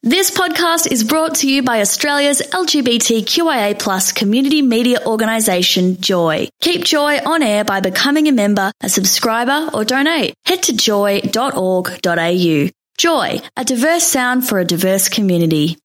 This podcast is brought to you by Australia's LGBTQIA+ community media organisation, Joy. Keep Joy on air by becoming a member, a subscriber or donate. Head to joy.org.au. Joy, a diverse sound for a diverse community.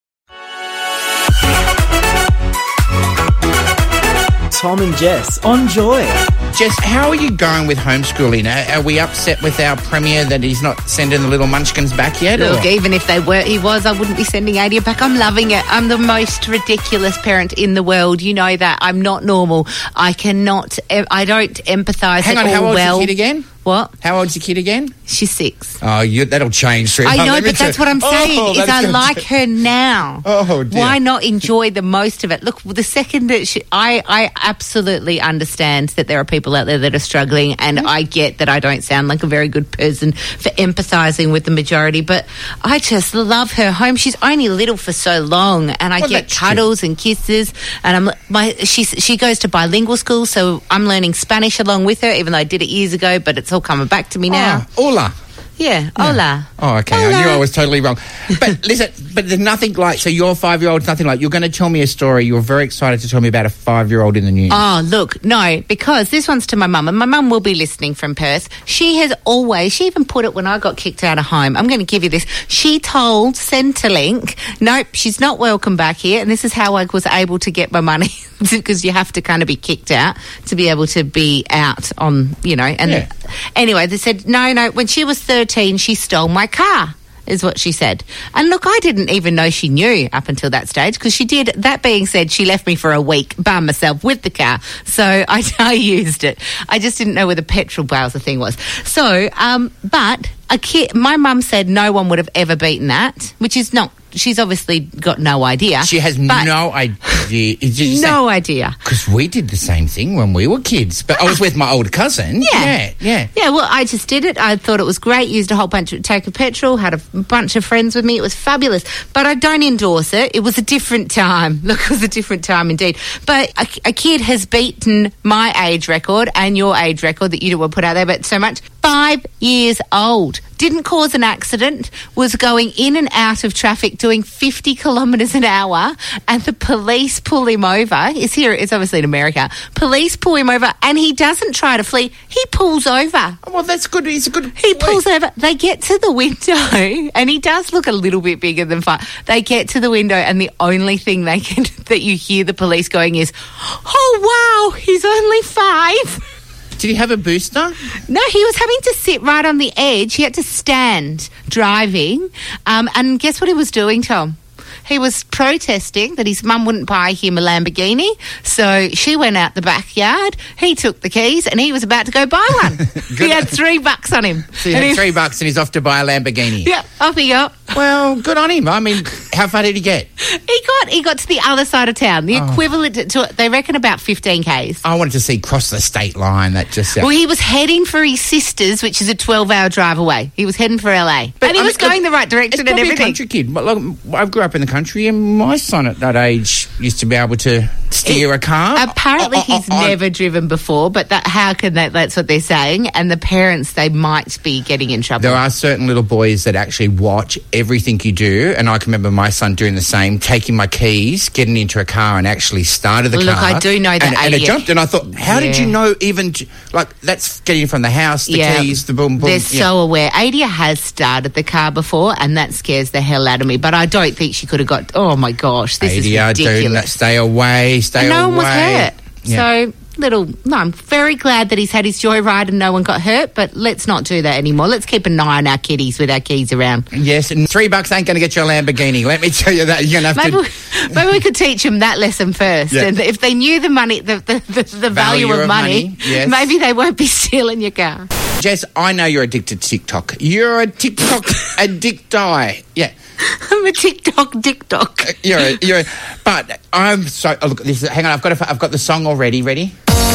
Tom and Jess on Joy. Jess, how are you going with homeschooling? Are we upset with our premier that he's not sending the little munchkins back yet? Look, even if I wouldn't be sending Adia back. I'm loving it. I'm the most ridiculous parent in the world. You know that. I'm not normal. I don't empathise Hang on, how old's your kid again? What? How old's your kid again? She's 6. Oh, that'll change. I know, but that's what I'm saying, is I like her now. Oh, dear. Why not enjoy the most of it? Look, the second that I absolutely understand that there are people out there that are struggling, and I get that I don't sound like a very good person for empathising with the majority, but I just love her home. She's only little for so long, and I get cuddles and kisses, and she goes to bilingual school, so I'm learning Spanish along with her, even though I did it years ago, but it's all coming back to me now. Hola. Yeah, hola. Oh, okay. Hola. I knew I was totally wrong. But listen, there's nothing like, so your 5-year-old's nothing like, you're going to tell me a story. You're very excited to tell me about a 5-year-old in the news. Oh, look, no, because this one's to my mum, and my mum will be listening from Perth. She even put it when I got kicked out of home. I'm going to give you this. She told Centrelink, nope, she's not welcome back here, and this is how I was able to get my money, because you have to kind of be kicked out to be able to be out on, and anyway, they said, no, when she was 13, she stole my car, is what she said. And look, I didn't even know she knew up until that stage, because she did. That being said, she left me for a week by myself with the car, so I used it. I just didn't know where the petrol Bowser thing was. So, but a kid, my mum said no one would have ever beaten that, which is not. She's obviously got no idea. She has no idea. No idea. Because we did the same thing when we were kids. But I was with my older cousin. Yeah. Yeah, well, I just did it. I thought it was great. Used a whole bunch of tank of petrol. Had a bunch of friends with me. It was fabulous. But I don't endorse it. It was a different time. Look, it was a different time indeed. But a kid has beaten my age record and your age record that you didn't want to put out there, but so much. 5 years old. Didn't cause an accident, was going in and out of traffic doing 50 kilometres an hour, and the police pull him over. It's obviously in America. Police pull him over, and he doesn't try to flee. He pulls over. Oh, well, that's good. He pulls over. They get to the window, and he does look a little bit bigger than 5. They get to the window, and the only thing that you hear the police going is, "Oh, wow, he's only 5." Did he have a booster? No, he was having to sit right on the edge. He had to stand driving. And guess what he was doing, Tom? He was protesting that his mum wouldn't buy him a Lamborghini. So she went out the backyard. He took the keys and he was about to go buy one. He had $3 on him. So he had $3 and he's off to buy a Lamborghini. Yeah, off he got. Well, good on him. I mean, how far did he get? He got to the other side of town. The equivalent to, they reckon, about 15 Ks. I wanted to see cross the state line. That just Well, he was heading for his sister's, which is a 12-hour drive away. He was heading for LA. And he was going the right direction and everything. A country kid. Look, I grew up in the country, and my son at that age used to be able to steer a car. Apparently he's never driven before, but that's what they're saying. And the parents, they might be getting in trouble. There are certain little boys that actually watch everything you do, and I can remember my son doing the same, taking my keys, getting into a car and actually started the car. Look, I do know that. And it jumped, and I thought, how did you know even, that's getting from the house, the keys, the boom, boom. They're so aware. Adia has started the car before, and that scares the hell out of me, but I don't think she could have got, oh my gosh, this is ridiculous. Stay away, and no one was hurt. Yeah. So, I'm very glad that he's had his joyride and no one got hurt, but let's not do that anymore. Let's keep an eye on our kiddies with our keys around. Yes, and $3 ain't going to get you a Lamborghini. Let me tell you that. You're going to have maybe we could teach them that lesson first. Yeah. And if they knew the money, the value of money, yes, maybe they won't be stealing your car. Jess, I know you're addicted to TikTok. You're a TikTok addicti. Yeah. I'm a TikTok dick-doc. But I'm so. Oh, look, hang on. I've got the song already. Ready?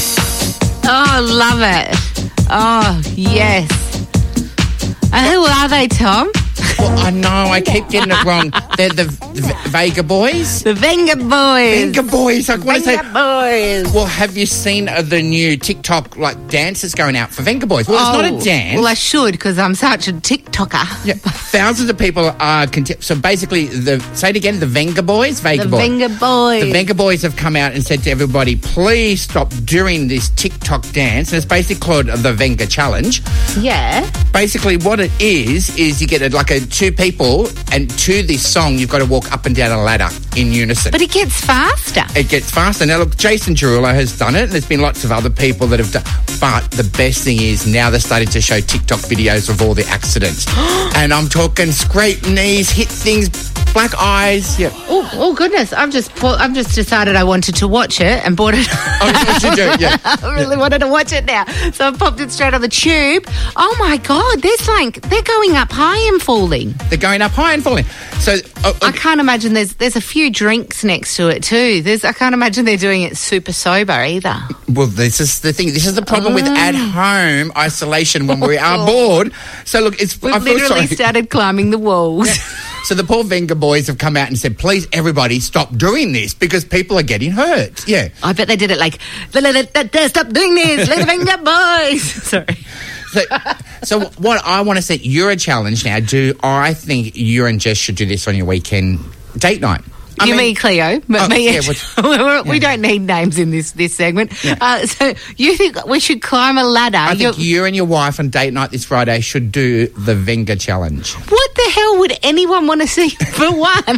Oh, love it. Oh, yes. And who are they, Tom? Well, I know. I keep getting it wrong. They're the Vega Boys. The Venga Boys. Venga Boys. I want to say. Venga Boys. Well, have you seen the new TikTok dance that's going out for Venga Boys? Well, it's not a dance. Well, I should because I'm such a TikToker. Yeah, thousands of people are. So basically, say it again. The Venga Boys. The Venga Boys. The Venga Boys have come out and said to everybody, please stop doing this TikTok dance. And it's basically called the Venga Challenge. Yeah. Basically, what it is you get two people, and to this song, you've got to walk up and down a ladder in unison. But it gets faster. It gets faster. Now, look, Jason Derulo has done it, and there's been lots of other people that have done. But the best thing is now they're starting to show TikTok videos of all the accidents, and I'm talking scrape knees, hit things, black eyes. Yeah. Oh goodness! I've just decided I wanted to watch it and bought it. Oh, what you do? Yeah. I really wanted to watch it now, so I popped it straight on the tube. Oh my God! They're going up high and falling. They're going up high and falling. So I can't imagine there's a few drinks next to it too. I can't imagine they're doing it super sober either. Well, this is the thing. This is the problem with at-home isolation when we are bored. So look, We've literally started climbing the walls. Yeah. So the poor Venga Boys have come out and said, please, everybody, stop doing this because people are getting hurt. Yeah. I bet they did it like, stop doing this, let the Venga Boys. Sorry. So what I want to say, you're a challenge now. I think you and Jess should do this on your weekend date night. I mean Cleo, but me. Yeah, we don't need names in this segment. Yeah. So you think we should climb a ladder? I think you and your wife on date night this Friday should do the Venga Challenge. What the hell would anyone want to see for one?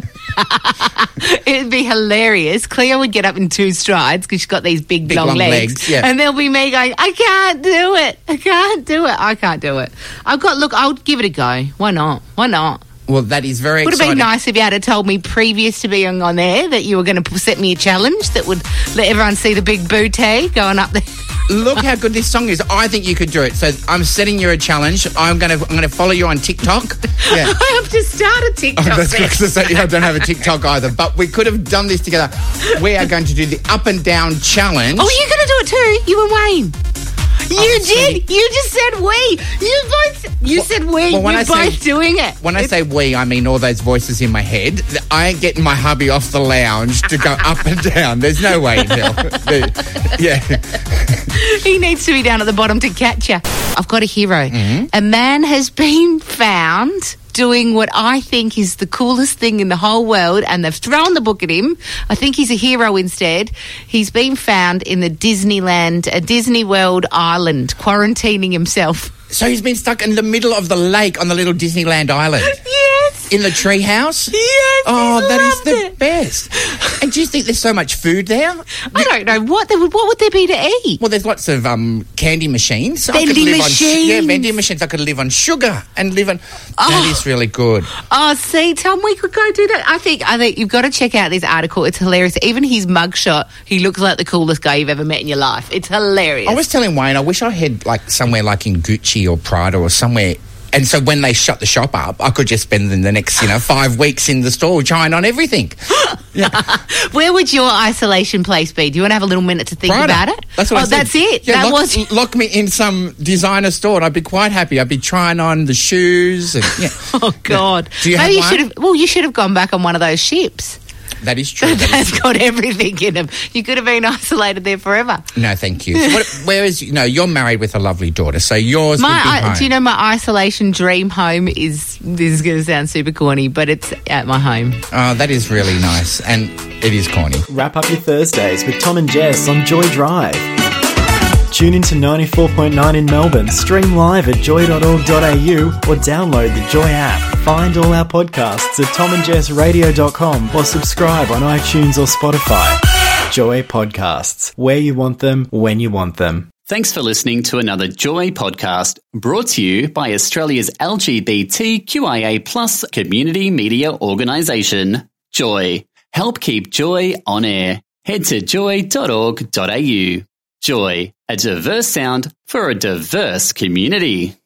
It'd be hilarious. Cleo would get up in 2 strides because she's got these big long legs. Yeah. And there'll be me going, I can't do it. I can't do it. I'll give it a go. Why not? Well, that is very exciting. Would have been nice if you had told me previous to being on there that you were going to set me a challenge that would let everyone see the big booty going up there. Look how good this song is. I think you could do it. So I'm setting you a challenge. I'm going to follow you on TikTok. Yeah. I have to start a TikTok. That's because I don't have a TikTok either. But we could have done this together. We are going to do the up and down challenge. Oh, you're going to do it too? You and Wayne. You did. You just said we. You said we. Well, you're both doing it. When I say we, I mean all those voices in my head. I ain't getting my hubby off the lounge to go up and down. There's no way in hell. Yeah. He needs to be down at the bottom to catch you. I've got a hero. Mm-hmm. A man has been found doing what I think is the coolest thing in the whole world, and they've thrown the book at him. I think he's a hero instead. He's been found in the Disney World island, quarantining himself. So he's been stuck in the middle of the lake on the little Disneyland island? Yes. In the tree house? Yes. Oh, that is the best. And do you think there's so much food there? I don't know. What would there be to eat? Well, there's lots of candy machines. Vending machines. Vending machines. I could live on sugar and live on... That is really good. Oh, see, Tom, we could go do that. I think you've got to check out this article. It's hilarious. Even his mugshot, he looks like the coolest guy you've ever met in your life. It's hilarious. I was telling Wayne, I wish I had somewhere like in Gucci or Prada or somewhere. And so when they shut the shop up, I could just spend the next, 5 weeks in the store trying on everything. Yeah. Where would your isolation place be? Do you want to have a little minute to think about it? That's what I said. That's it. Yeah, lock me in some designer store and I'd be quite happy. I'd be trying on the shoes. And, yeah. Oh, God. Do you have one? You should have gone back on one of those ships. That is true. That's got everything in them. You could have been isolated there forever. No, thank you. So where is... you're married with a lovely daughter, so yours would be home. Do you know my isolation dream home is... This is going to sound super corny, but it's at my home. Oh, that is really nice, and it is corny. Wrap up your Thursdays with Tom and Jess on Joy Drive. Tune into 94.9 in Melbourne, stream live at joy.org.au or download the Joy app. Find all our podcasts at tomandjessradio.com or subscribe on iTunes or Spotify. Joy Podcasts, where you want them, when you want them. Thanks for listening to another Joy podcast brought to you by Australia's LGBTQIA+ community media organisation, Joy. Help keep Joy on air. Head to joy.org.au. Joy, a diverse sound for a diverse community.